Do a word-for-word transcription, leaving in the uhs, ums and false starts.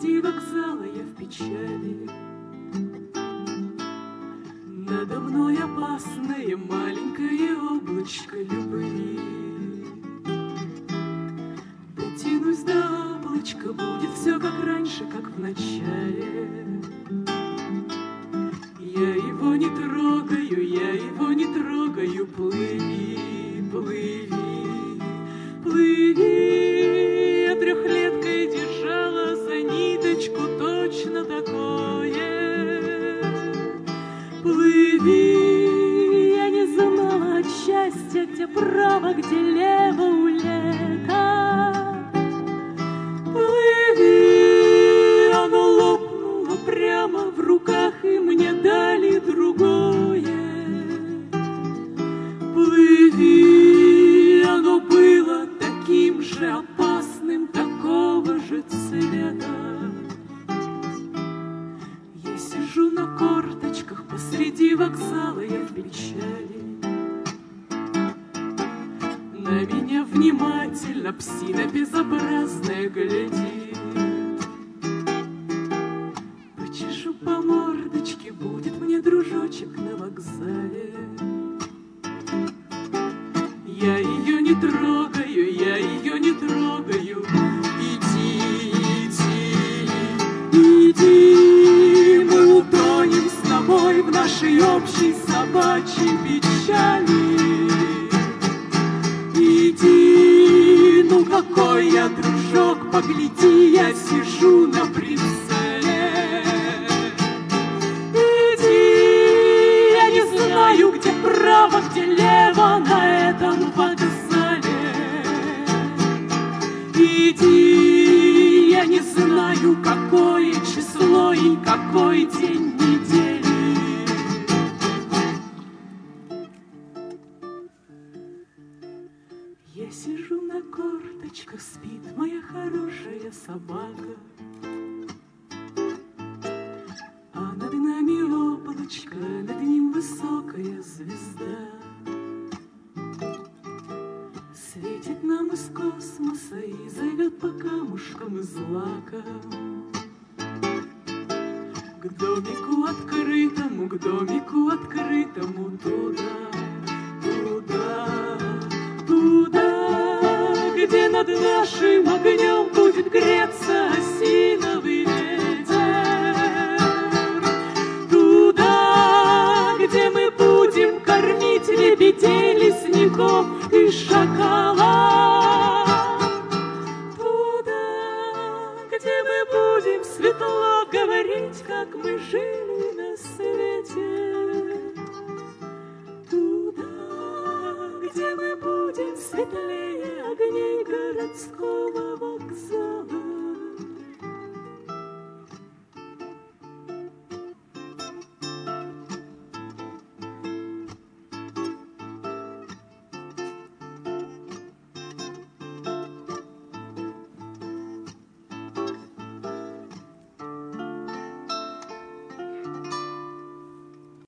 посреди вокзала я в печали. Надо мной опасное маленькое облачко любви. Дотянусь до облачка, будет все как раньше, как в начале. Я его не трогаю, я его не трогаю. Плыви, плыви, плыви. Я трехлеткой держала за ниточку точно такое. Плыви, я не знала от счастья, где право, где лево у лета. Плыви, оно лопнуло прямо в руках, и мне дали другое. Плыви, оно было таким же опасным, такого же цвета. Я сижу на корточках посреди вокзала, я в печали. На меня внимательно псина безобразная глядит. Почешу по мордочке, будет мне дружочек на вокзале. Я ее не трогаю, я ее не трогаю. Иди, иди, иди, мы утонем с тобой в нашей общей собачьей печали. Иди, ну какой я дружок, погляди, я сижу на прицеле. Иди, я не знаю, где право, где лево на этом вокзале. Иди, я не знаю, какое число и какой день недели. Я сижу на корточках, спит моя хорошая собака. А над нами облачко, над ним высокая звезда. Светит нам из космоса и зовет по камушкам из лака. К домику открытому, к домику открытому, туда, туда, туда, где над нашим огнем будет греться осиновый ветер. Туда, где мы будем кормить лебедей, лесников и шакала. Туда, где мы будем светло говорить, как мы жили на свете. Туда, где мы будем светлее огней городского.